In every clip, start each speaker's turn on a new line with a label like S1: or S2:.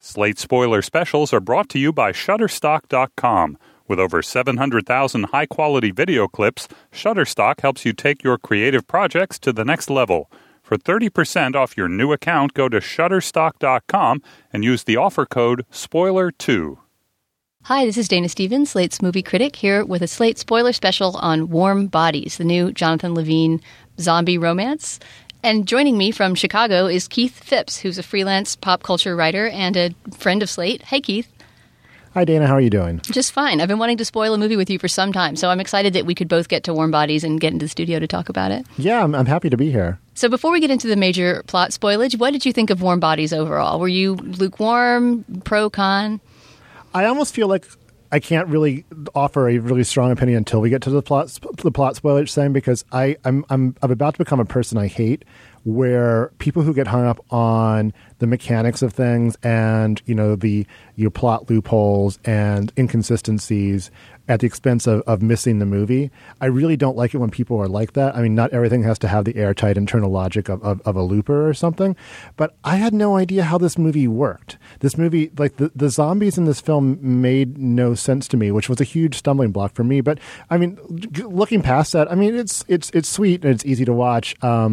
S1: Slate Spoiler Specials are brought to you by Shutterstock.com. With over 700,000 high-quality video clips, Shutterstock helps you take your creative projects to the next level. For 30% off your new account, go to Shutterstock.com and use the offer code SPOILER2.
S2: Hi, this is Dana Stevens, Slate's movie critic, here with a Slate Spoiler Special on Warm Bodies, the new Jonathan Levine zombie romance. And joining me from Chicago is Keith Phipps, who's a freelance pop culture writer and a friend of Slate. Hey, Keith.
S3: Hi, Dana. How are you doing?
S2: Just fine. I've been wanting to spoil a movie with you for some time, so I'm excited that we could both get to Warm Bodies and get into the studio to talk about it.
S3: Yeah, I'm happy to be here.
S2: So before we get into the major plot spoilage, what did you think of Warm Bodies overall? Were you lukewarm, pro, con?
S3: I almost feel like I can't really offer a really strong opinion until we get to the plot spoilage thing, because I'm about to become a person I hate, where people who get hung up on the mechanics of things and your plot loopholes and inconsistencies at the expense of missing the movie. I really don't like it when people are like that. I mean, not everything has to have the airtight internal logic of a looper or something, but I had no idea how this movie worked. This movie, like the zombies in this film made no sense to me, which was a huge stumbling block for me. But I mean, looking past that, I mean, it's sweet and it's easy to watch.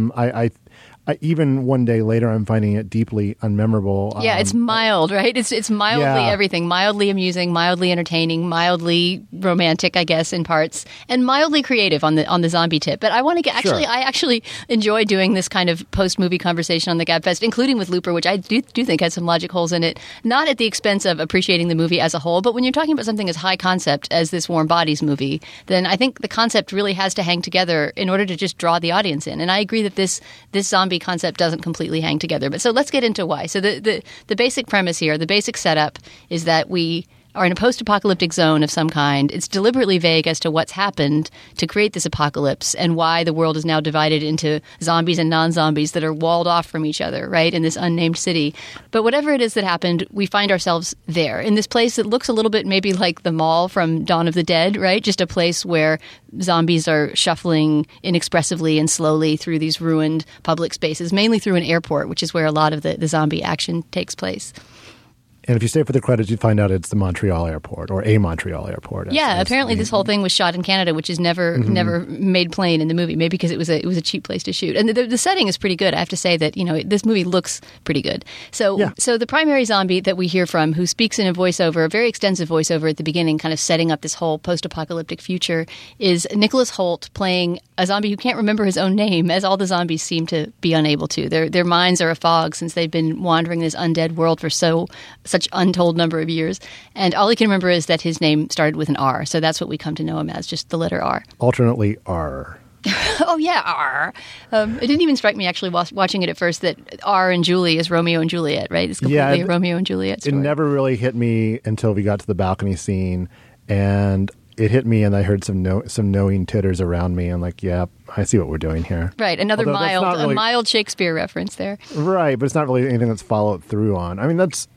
S3: I even one day later, I'm finding it deeply unmemorable.
S2: Yeah, it's mild, right? It's mildly everything. Mildly amusing, mildly entertaining, mildly romantic, I guess, in parts, and mildly creative on the zombie tip. But I want to get I actually enjoy doing this kind of post-movie conversation on the GabFest, including with Looper, which I do think has some logic holes in it, not at the expense of appreciating the movie as a whole, but when you're talking about something as high concept as this Warm Bodies movie, then I think the concept really has to hang together in order to just draw the audience in. And I agree that this zombie concept doesn't completely hang together. But so let's get into why. So the basic premise here, the basic setup is that we are in a post-apocalyptic zone of some kind. It's deliberately vague as to what's happened to create this apocalypse and why the world is now divided into zombies and non-zombies that are walled off from each other, right, in this unnamed city. But whatever it is that happened, we find ourselves there, in this place that looks a little bit maybe like the mall from Dawn of the Dead, right? Just a place where zombies are shuffling inexpressively and slowly through these ruined public spaces, mainly through an airport, which is where a lot of the zombie action takes place.
S3: And if you stay for the credits, you find out it's the Montreal airport or a Montreal airport.
S2: Yeah, apparently this whole thing was shot in Canada, which is never made plain in the movie. Maybe because it was a cheap place to shoot. And the setting is pretty good. I have to say that this movie looks pretty good. So the primary zombie that we hear from, who speaks in a voiceover, a very extensive voiceover at the beginning, kind of setting up this whole post-apocalyptic future, is Nicholas Hoult playing a zombie who can't remember his own name, as all the zombies seem to be unable to. Their minds are a fog since they've been wandering this undead world for such untold number of years. And all he can remember is that his name started with an R. So that's what we come to know him as, just the letter R.
S3: Alternately R.
S2: Oh, yeah, R. It didn't even strike me, actually, watching it at first, that R and Julie is Romeo and Juliet, right? It's completely a Romeo and Juliet story.
S3: It never really hit me until we got to the balcony scene, and it hit me, and I heard some knowing titters around me. I'm like, yeah, I see what we're doing here.
S2: Right, another mild Shakespeare reference there. Right,
S3: but it's not really anything that's followed through on. I mean, that's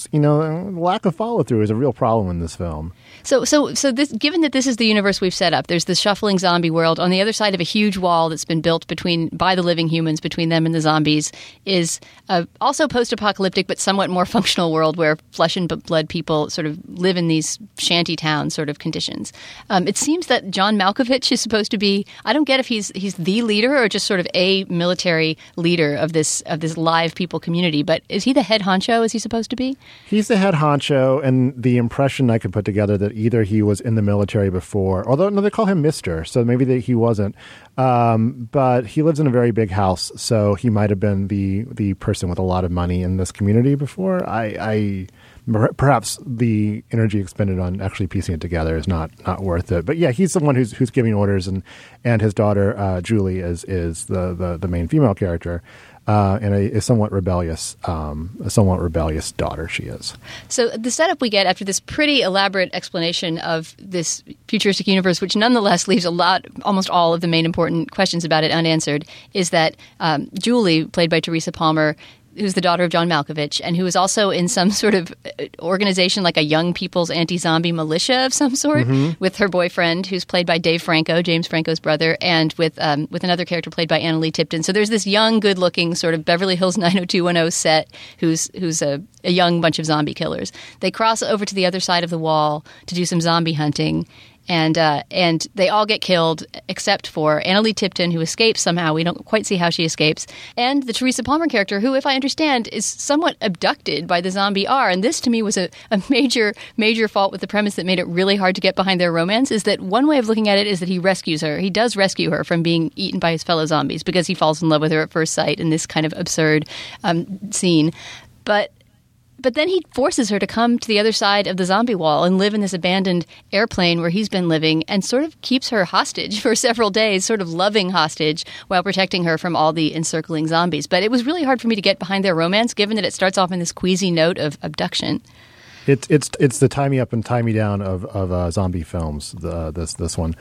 S3: lack of follow through is a real problem in this film.
S2: So this, given that this is the universe we've set up, there's this shuffling zombie world. On the other side of a huge wall that's been built by the living humans, between them and the zombies, is also post-apocalyptic but somewhat more functional world where flesh and blood people sort of live in these shanty town sort of conditions. It seems that John Malkovich is supposed to be, I don't get if he's the leader or just sort of a military leader of this live people community, but is he the head honcho? Is he supposed to be?
S3: He's the head honcho, and the impression I could put together that either he was in the military before, although no, they call him Mr., so maybe he wasn't. But he lives in a very big house, so he might have been the person with a lot of money in this community before. Perhaps the energy expended on actually piecing it together is not worth it. But yeah, he's the one who's giving orders, and his daughter Julie is the main female character. And a somewhat rebellious daughter she is.
S2: So the setup we get after this pretty elaborate explanation of this futuristic universe, which nonetheless leaves almost all of the main important questions about it unanswered, is that Julie, played by Teresa Palmer, who's the daughter of John Malkovich, and who is also in some sort of organization like a young people's anti-zombie militia of some sort, with her boyfriend, who's played by Dave Franco, James Franco's brother, and with another character played by Anna Lee Tipton. So there's this young, good-looking sort of Beverly Hills 90210 set who's a young bunch of zombie killers. They cross over to the other side of the wall to do some zombie hunting. And they all get killed except for Anna Lee Tipton, who escapes somehow. We don't quite see how she escapes. And the Teresa Palmer character, who, if I understand, is somewhat abducted by the zombie R. And this, to me, was a major, major fault with the premise that made it really hard to get behind their romance, is that one way of looking at it is that he rescues her. He does rescue her from being eaten by his fellow zombies because he falls in love with her at first sight in this kind of absurd scene. But then he forces her to come to the other side of the zombie wall and live in this abandoned airplane where he's been living, and sort of keeps her hostage for several days, sort of loving hostage, while protecting her from all the encircling zombies. But it was really hard for me to get behind their romance, given that it starts off in this queasy note of abduction.
S3: It's the tie me up and tie me down of zombie films. This one,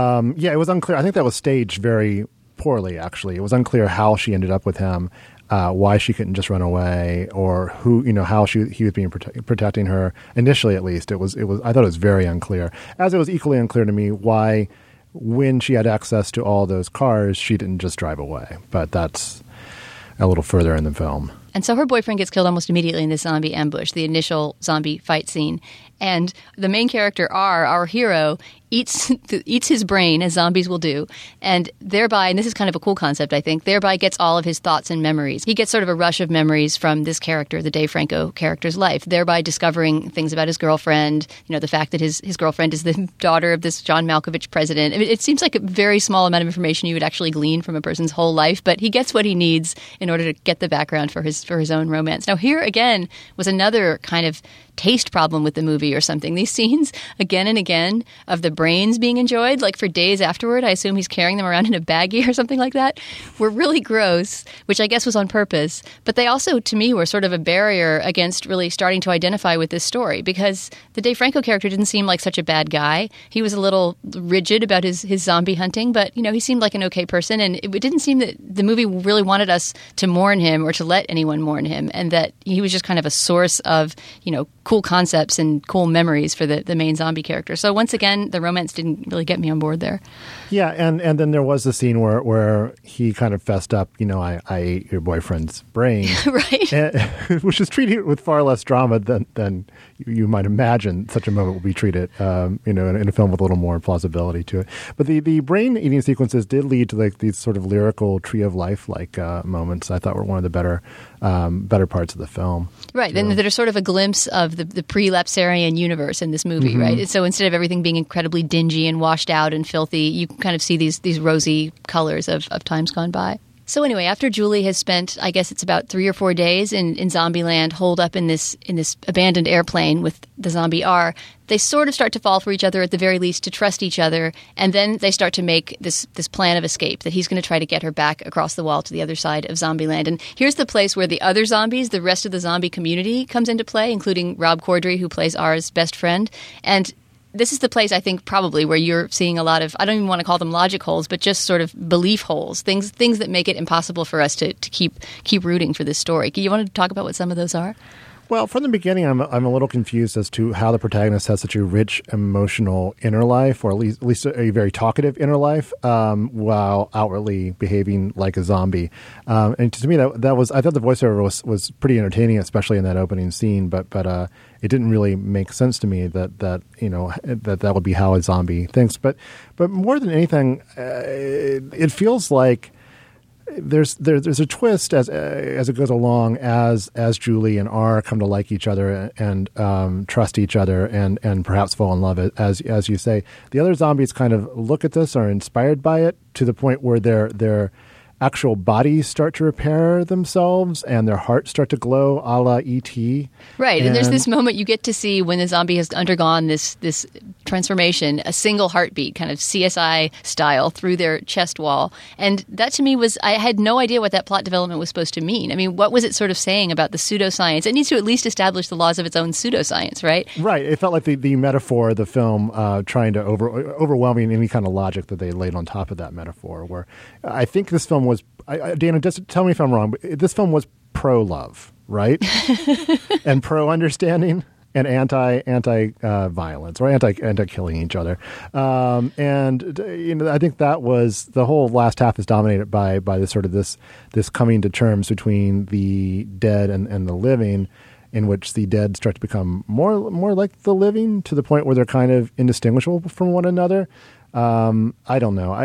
S3: it was unclear. I think that was staged very poorly. Actually, it was unclear how she ended up with him. Why she couldn't just run away, or how he was being protecting her initially. At least it was. I thought it was very unclear. As it was equally unclear to me why, when she had access to all those cars, she didn't just drive away. But that's a little further in the film.
S2: And so her boyfriend gets killed almost immediately in this zombie ambush, the initial zombie fight scene. And the main character, R, our hero, eats his brain, as zombies will do, and thereby, and this is kind of a cool concept, I think, thereby gets all of his thoughts and memories. He gets sort of a rush of memories from this character, the Dave Franco character's life, thereby discovering things about his girlfriend, the fact that his girlfriend is the daughter of this John Malkovich president. I mean, it seems like a very small amount of information you would actually glean from a person's whole life, but he gets what he needs in order to get the background for his own romance. Now, here again was another kind of taste problem with the movie or something. These scenes again and again of the brains being enjoyed, like for days afterward, I assume he's carrying them around in a baggie or something like that, were really gross, which I guess was on purpose. But they also, to me, were sort of a barrier against really starting to identify with this story, because the Dave Franco character didn't seem like such a bad guy. He was a little rigid about his zombie hunting, but, he seemed like an okay person, and it didn't seem that the movie really wanted us to mourn him or to let anyone mourn him, and that he was just kind of a source of, cool concepts and cool memories for the main zombie character. So once again, the romance didn't really get me on board there.
S3: Yeah, and then there was the scene where he kind of fessed up, I ate your boyfriend's brain.
S2: Right.
S3: Which is treated with far less drama than you might imagine such a moment will be treated, in a film with a little more plausibility to it. But the brain eating sequences did lead to these sort of lyrical Tree of Life moments. I thought were one of the better parts of the film.
S2: Right, and there's sort of a glimpse of the pre-Lapsarian universe in this movie, right? So instead of everything being incredibly dingy and washed out and filthy, you kind of see these rosy colors of times gone by. So anyway, after Julie has spent, I guess it's about 3 or 4 days in Zombieland, holed up in this abandoned airplane with the zombie R, they sort of start to fall for each other, at the very least, to trust each other, and then they start to make this plan of escape, that he's going to try to get her back across the wall to the other side of Zombieland. And here's the place where the other zombies, the rest of the zombie community, comes into play, including Rob Corddry, who plays R's best friend. And this is the place, I think, probably where you're seeing a lot of, I don't even want to call them logic holes, but just sort of belief holes, things that make it impossible for us to keep rooting for this story. You want to talk about what some of those are?
S3: Well, from the beginning, I'm a little confused as to how the protagonist has such a rich emotional inner life, or at least a very talkative inner life, while outwardly behaving like a zombie. And to me, that was, I thought the voiceover was pretty entertaining, especially in that opening scene. But it didn't really make sense to me that would be how a zombie thinks. But more than anything, it feels like there's a twist as it goes along, as Julie and R come to like each other and trust each other and perhaps fall in love, as you say. The other zombies kind of look at this, are inspired by it, to the point where their actual bodies start to repair themselves and their hearts start to glow, a la E.T.
S2: Right, and there's this moment you get to see when the zombie has undergone this transformation, a single heartbeat, kind of CSI style, through their chest wall. And that to me was, I had no idea what that plot development was supposed to mean. I mean, what was it sort of saying about the pseudoscience? It needs to at least establish the laws of its own pseudoscience, right?
S3: Right. It felt like the metaphor of the film trying to overwhelming any kind of logic that they laid on top of that metaphor, where I think this film was, Dana, just tell me if I'm wrong, but this film was pro-love, right? And pro-understanding and anti-violence or anti-killing each other. And I think that was the whole last half is dominated by this sort of this coming to terms between the dead and the living, in which the dead start to become more like the living, to the point where they're kind of indistinguishable from one another. I don't know.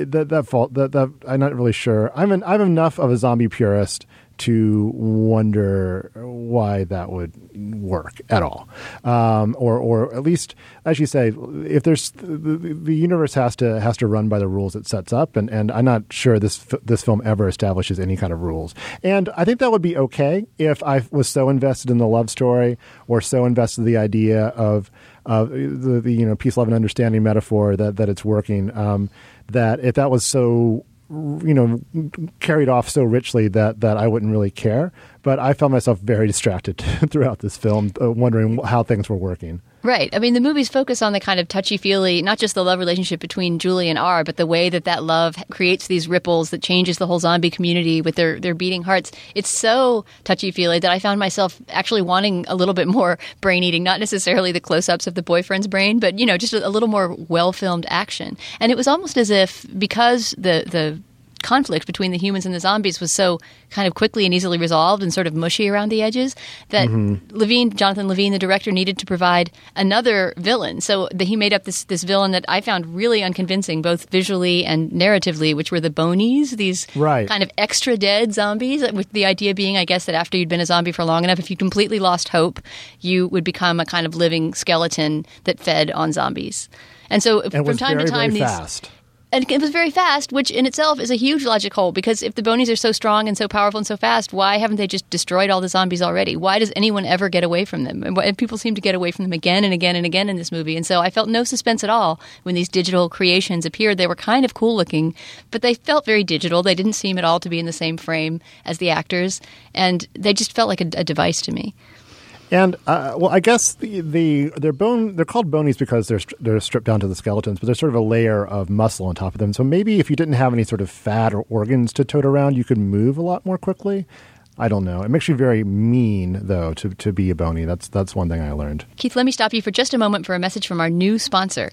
S3: I'm not really sure. I'm enough of a zombie purist to wonder why that would work at all, or at least, as you say, if there's the universe has to run by the rules it sets up, and I'm not sure this film ever establishes any kind of rules. And I think that would be okay if I was so invested in the love story or so invested in the idea of the peace, love, and understanding metaphor that it's working. That if that was so carried off so richly that I wouldn't really care. But I found myself very distracted throughout this film, wondering how things were working.
S2: Right. I mean, the movies focus on the kind of touchy-feely, not just the love relationship between Julie and R, but the way that love creates these ripples that changes the whole zombie community with their beating hearts. It's so touchy-feely that I found myself actually wanting a little bit more brain eating, not necessarily the close-ups of the boyfriend's brain, but, just a little more well-filmed action. And it was almost as if, because the conflict between the humans and the zombies was so kind of quickly and easily resolved and sort of mushy around the edges, that Jonathan Levine, the director, needed to provide another villain. So he made up this villain that I found really unconvincing, both visually and narratively, which were the Bonies, these kind of extra dead zombies, with the idea being, I guess, that after you'd been a zombie for long enough, if you completely lost hope, you would become a kind of living skeleton that fed on zombies. And so from time to time,
S3: very fast.
S2: And it was very fast, which in itself is a huge logic hole, because if the Bonies are so strong and so powerful and so fast, why haven't they just destroyed all the zombies already? Why does anyone ever get away from them? And people seem to get away from them again and again and again in this movie. And so I felt no suspense at all when these digital creations appeared. They were kind of cool looking, but they felt very digital. They didn't seem at all to be in the same frame as the actors, and they just felt like a device to me.
S3: And I guess they're called bonies because they're stripped down to the skeletons, but there's sort of a layer of muscle on top of them. So maybe if you didn't have any sort of fat or organs to tote around, you could move a lot more quickly. I don't know. It makes you very mean, though, to be a bony. That's one thing I learned.
S2: Keith, let me stop you for just a moment for a message from our new sponsor.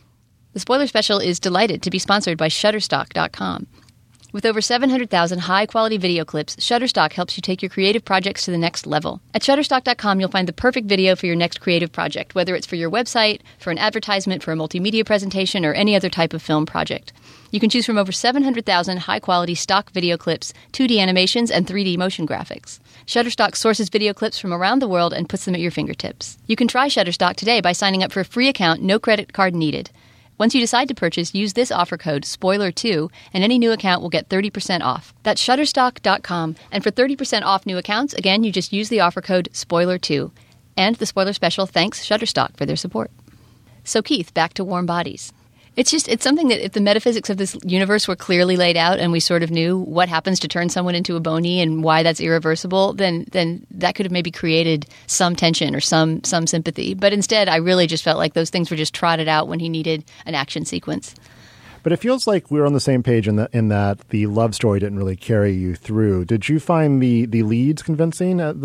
S2: The Spoiler Special is delighted to be sponsored by Shutterstock.com. With over 700,000 high-quality video clips, Shutterstock helps you take your creative projects to the next level. At Shutterstock.com, you'll find the perfect video for your next creative project, whether it's for your website, for an advertisement, for a multimedia presentation, or any other type of film project. You can choose from over 700,000 high-quality stock video clips, 2D animations, and 3D motion graphics. Shutterstock sources video clips from around the world and puts them at your fingertips. You can try Shutterstock today by signing up for a free account, no credit card needed. Once you decide to purchase, use this offer code SPOILER2, and any new account will get 30% off. That's Shutterstock.com, and for 30% off new accounts, again, you just use the offer code SPOILER2. And the Spoiler Special thanks Shutterstock for their support. So, Keith, back to Warm Bodies. It's something that if the metaphysics of this universe were clearly laid out and we sort of knew what happens to turn someone into a bony and why that's irreversible, then that could have maybe created some tension or some sympathy. But instead, I really just felt like those things were just trotted out when he needed an action sequence.
S3: But it feels like we were on the same page in that the love story didn't really carry you through. Did you find the leads convincing, our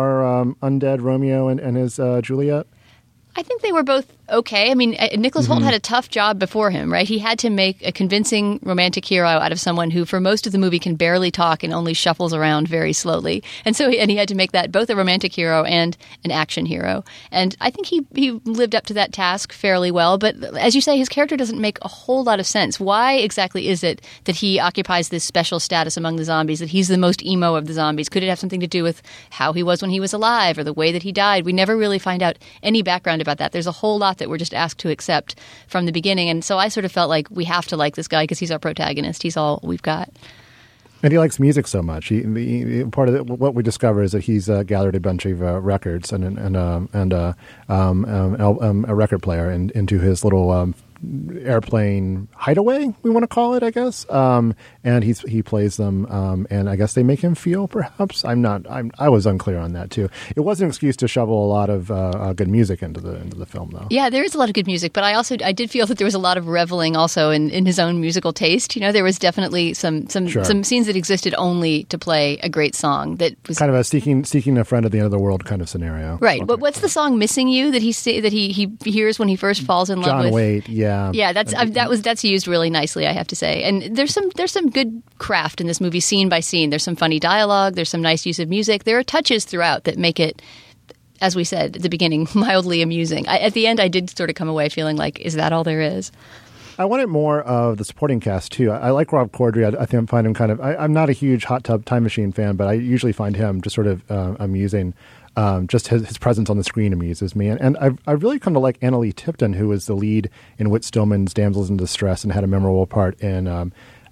S3: undead Romeo and his Juliet?
S2: I think they were both okay. I mean, Nicholas Hoult had a tough job before him, right? He had to make a convincing romantic hero out of someone who, for most of the movie, can barely talk and only shuffles around very slowly. And so he had to make that both a romantic hero and an action hero. And I think he lived up to that task fairly well. But as you say, his character doesn't make a whole lot of sense. Why exactly is it that he occupies this special status among the zombies, that he's the most emo of the zombies? Could it have something to do with how he was when he was alive or the way that he died? We never really find out any background about that. There's a whole lot that we're just asked to accept from the beginning. And so I sort of felt like we have to like this guy because he's our protagonist. He's all we've got.
S3: And he likes music so much. Part of what we discover is that he's gathered a bunch of records and a record player into his little airplane hideaway, we want to call it, I guess. And he plays them, and I guess they make him feel. Perhaps I was unclear on that too. It was an excuse to shovel a lot of good music into the film, though.
S2: Yeah, there is a lot of good music, but I did feel that there was a lot of reveling also in his own musical taste. There was definitely some scenes that existed only to play a great song that was
S3: kind of a seeking a friend at the end of the world kind of scenario.
S2: Right. But what's the song "Missing You" that he hears when he first falls in love
S3: John
S2: with?
S3: Waite. Yeah.
S2: Yeah, that's used really nicely, I have to say. And there's some good craft in this movie, scene by scene. There's some funny dialogue. There's some nice use of music. There are touches throughout that make it, as we said at the beginning, mildly amusing. At the end, I did sort of come away feeling like, is that all there is?
S3: I wanted more of the supporting cast, too. I like Rob Corddry. I find him kind of... I'm not a huge Hot Tub Time Machine fan, but I usually find him just sort of amusing. Just his presence on the screen amuses me. And I've really come to like Annalee Tipton, who was the lead in Whit Stillman's Damsels in Distress and had a memorable part in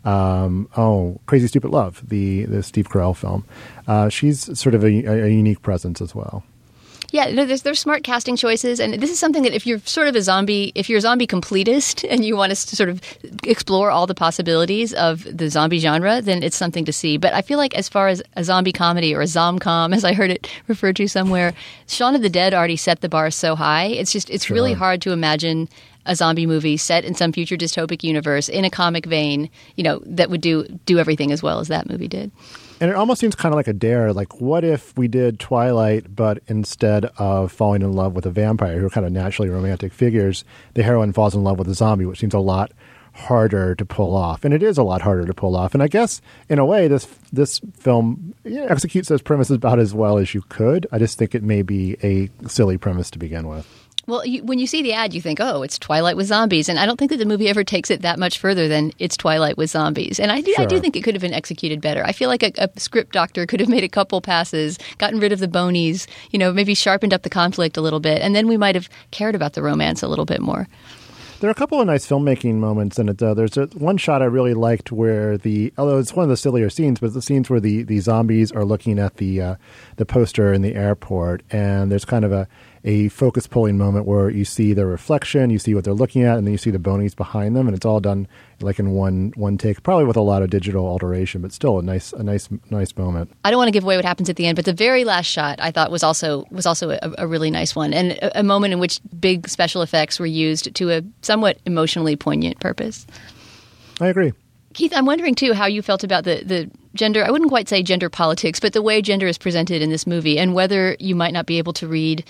S3: Crazy Stupid Love, the Steve Carell film. She's sort of a unique presence as well.
S2: Yeah, there's smart casting choices, and this is something that if you're sort of if you're a zombie completist and you want us to sort of explore all the possibilities of the zombie genre, then it's something to see. But I feel like as far as a zombie comedy or a zomcom, as I heard it referred to somewhere, Shaun of the Dead already set the bar so high. It's really hard to imagine a zombie movie set in some future dystopic universe in a comic vein, that would do everything as well as that movie did.
S3: And it almost seems kind of like a dare. Like, what if we did Twilight, but instead of falling in love with a vampire, who are kind of naturally romantic figures, the heroine falls in love with a zombie, which seems a lot harder to pull off. And it is a lot harder to pull off. And I guess, in a way, this film executes those premises about as well as you could. I just think it may be a silly premise to begin with.
S2: Well, when you see the ad, you think, oh, it's Twilight with zombies. And I don't think that the movie ever takes it that much further than it's Twilight with zombies. And I do think it could have been executed better. I feel like a script doctor could have made a couple passes, gotten rid of the bonies, maybe sharpened up the conflict a little bit. And then we might have cared about the romance a little bit more.
S3: There are a couple of nice filmmaking moments in it, though. There's one shot I really liked where although it's one of the sillier scenes, but the scenes where the zombies are looking at the poster in the airport, and there's kind of a focus pulling moment where you see their reflection, you see what they're looking at, and then you see the bonies behind them, and it's all done like in one take, probably with a lot of digital alteration, but still a nice moment. I
S2: don't want to give away what happens at the end, but the very last shot I thought was also a really nice one, and a moment in which big special effects were used to a somewhat emotionally poignant purpose.
S3: I agree.
S2: Keith, I'm wondering, too, how you felt about the gender, I wouldn't quite say gender politics, but the way gender is presented in this movie, and whether you might be able to read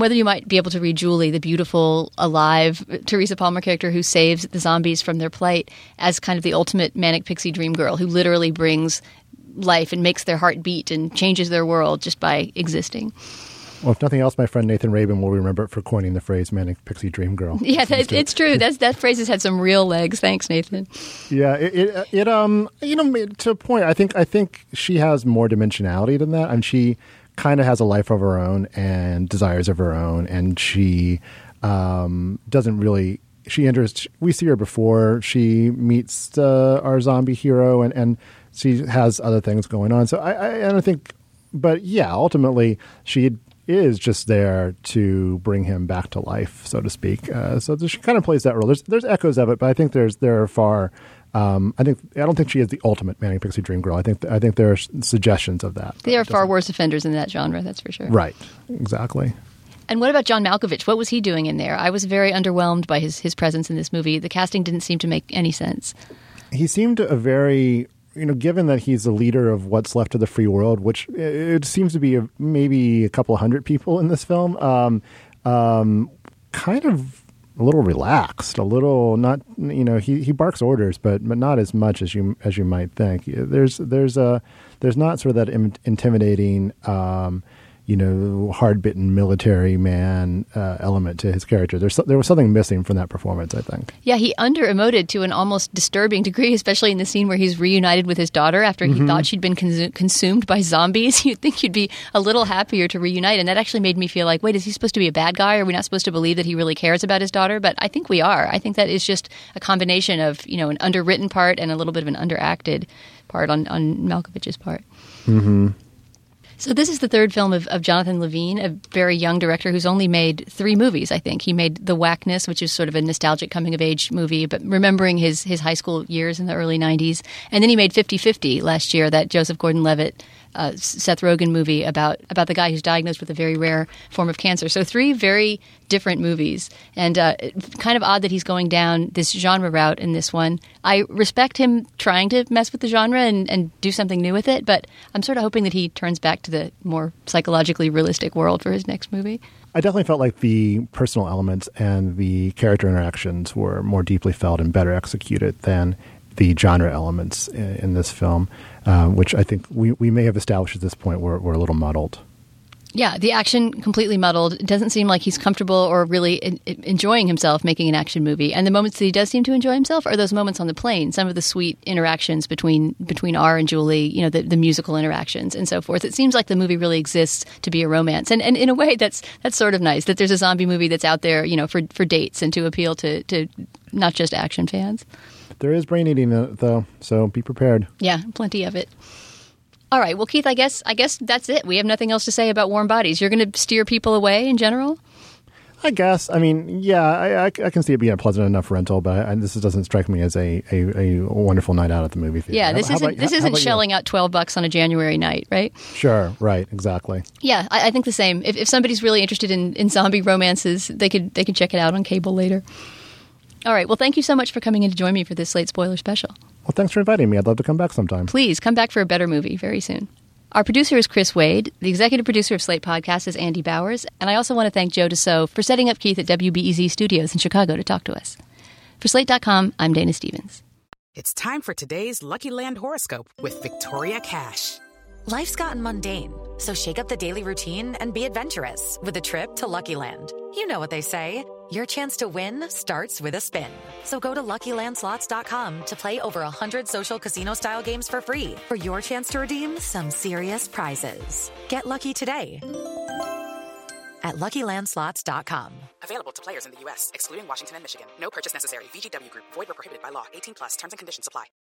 S2: Julie, the beautiful, alive Teresa Palmer character who saves the zombies from their plight, as kind of the ultimate manic pixie dream girl who literally brings life and makes their heart beat and changes their world just by existing.
S3: Well, if nothing else, my friend Nathan Rabin will remember it for coining the phrase "manic pixie dream girl."
S2: Yeah, it's true. That phrase has had some real legs. Thanks, Nathan.
S3: Yeah, to a point, I think she has more dimensionality than that, and she kind of has a life of her own and desires of her own, and she doesn't really. She enters. We see her before she meets our zombie hero, and she has other things going on. So I think, but yeah, ultimately she is just there to bring him back to life, so to speak. So she kind of plays that role. There's echoes of it, but I think there are far. I don't think she is the ultimate manic pixie dream girl. I think there are suggestions of that.
S2: There are far worse offenders in that genre. That's for sure.
S3: Right. Exactly.
S2: And what about John Malkovich? What was he doing in there? I was very underwhelmed by his presence in this movie. The casting didn't seem to make any sense. He seemed
S3: a very. Given that he's the leader of what's left of the free world, which it seems to be maybe a couple hundred people in this film, kind of a little relaxed, a little not. He barks orders, but not as much as you might think. There's not sort of that intimidating. Hard-bitten military man element to his character. There was something missing from that performance, I think.
S2: Yeah, he under-emoted to an almost disturbing degree, especially in the scene where he's reunited with his daughter after he thought she'd been consumed by zombies. You'd think you'd be a little happier to reunite, and that actually made me feel like, wait, is he supposed to be a bad guy? Are we not supposed to believe that he really cares about his daughter? But I think we are. I think that is just a combination of, an underwritten part and a little bit of an underacted part on Malkovich's part.
S3: Mm-hmm.
S2: So this is the third film of Jonathan Levine, a very young director who's only made 3 movies, I think. He made The Whackness, which is sort of a nostalgic coming-of-age movie, but remembering his high school years in the early 90s. And then he made 50-50 last year, that Joseph Gordon-Levitt, Seth Rogen movie about the guy who's diagnosed with a very rare form of cancer. So 3 very different movies. And kind of odd that he's going down this genre route in this one. I respect him trying to mess with the genre and do something new with it, but I'm sort of hoping that he turns back to the more psychologically realistic world for his next movie.
S3: I definitely felt like the personal elements and the character interactions were more deeply felt and better executed than the genre elements in this film, which I think we may have established at this point were a little muddled.
S2: Yeah, the action completely muddled. It doesn't seem like he's comfortable or really enjoying himself making an action movie. And the moments that he does seem to enjoy himself are those moments on the plane, some of the sweet interactions between R and Julie, the musical interactions and so forth. It seems like the movie really exists to be a romance. And in a way, that's sort of nice, that there's a zombie movie that's out there, for dates and to appeal to not just action fans. There
S3: is brain eating in it, though, so be prepared.
S2: Yeah, plenty of it. All right. Well, Keith, I guess that's it. We have nothing else to say about Warm Bodies. You're going to steer people away in general?
S3: I guess. I mean, yeah, I can see it being a pleasant enough rental, but this doesn't strike me as a wonderful night out at the movie theater.
S2: Yeah, this isn't shelling out $12 on a January night, right?
S3: Sure. Right. Exactly.
S2: Yeah, I think the same. If somebody's really interested in zombie romances, they could check it out on cable later. All right. Well, thank you so much for coming in to join me for this Slate Spoiler Special.
S3: Well, thanks for inviting me. I'd love to come back sometime.
S2: Please, come back for a better movie very soon. Our producer is Chris Wade. The executive producer of Slate Podcast is Andy Bowers. And I also want to thank Joe Dassault for setting up Keith at WBEZ Studios in Chicago to talk to us. For Slate.com, I'm Dana Stevens.
S4: It's time for today's Lucky Land horoscope with Victoria Cash.
S5: Life's gotten mundane, so shake up the daily routine and be adventurous with a trip to Lucky Land. You know what they say. Your chance to win starts with a spin. So go to LuckyLandSlots.com to play over 100 social casino-style games for free for your chance to redeem some serious prizes. Get lucky today at LuckyLandSlots.com.
S4: Available to players in the U.S., excluding Washington and Michigan. No purchase necessary. VGW Group. Void where prohibited by law. 18+. Terms and conditions apply.